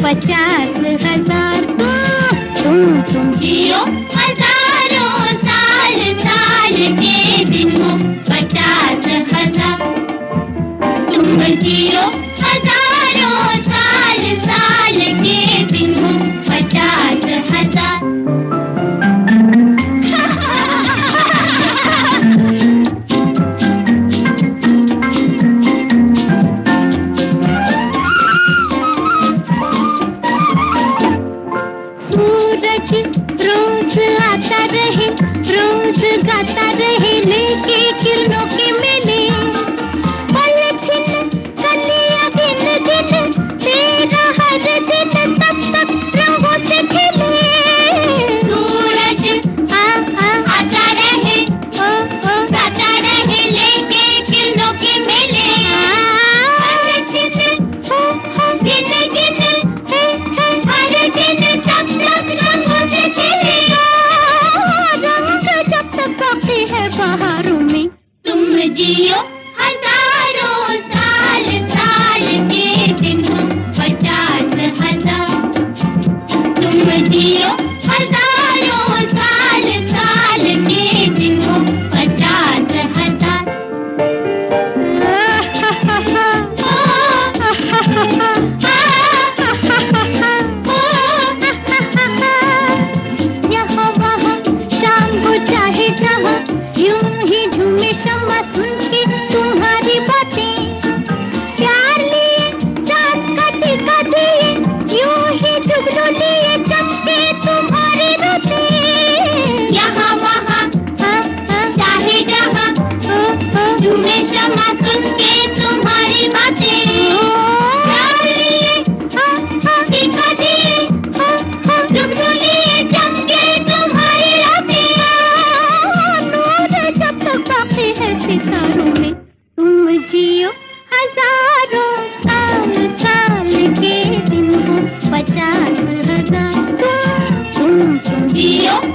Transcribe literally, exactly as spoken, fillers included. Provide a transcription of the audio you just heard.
पचास हजार। तुम तुम जियो हजारों साल, साल के दिन हो पचास हजार। तुम जियो हजारों साल, साल के दिन हो पचास हजार। रोज आता रहे, रोज गाता रहे, लेके किरणों के मेले। पल छिन कलियां गिन गिन, तेरा हर दिन तब तक रंगों से खेले। सूरज आ, आ, आता रहे, ओ, ओ, गाता रहे, लेके किरणों के मेले। पल छिन गिन गिन, हर दिन तब तक रंगों से खेले। बहारों में तुम जियो हजारों साल, साल के दिन हो पचास हजार। तुम जियो हजारों साल, साल के दिन हो पचास हजार। यहाँ वहाँ शाम हो चाहे जहाँ, यूं ही झूमे शम्मा सुन के तुम्हारी बातें। प्यार लिए चाँद का टीका दिए, यूं ही जुगनू लिए चमके तुम्हारे रातें। यहाँ वहाँ चाहे जहाँ, झूमे शम्मा सुन के तुम्हारी बातें। प्यार लिए टीका दिए, जुगनू लिए चमके तुम्हारी रातें। सितारों में तुम जियो हजारों साल, साल के दिन हो पचास हजार। तुम तुम तुम जियो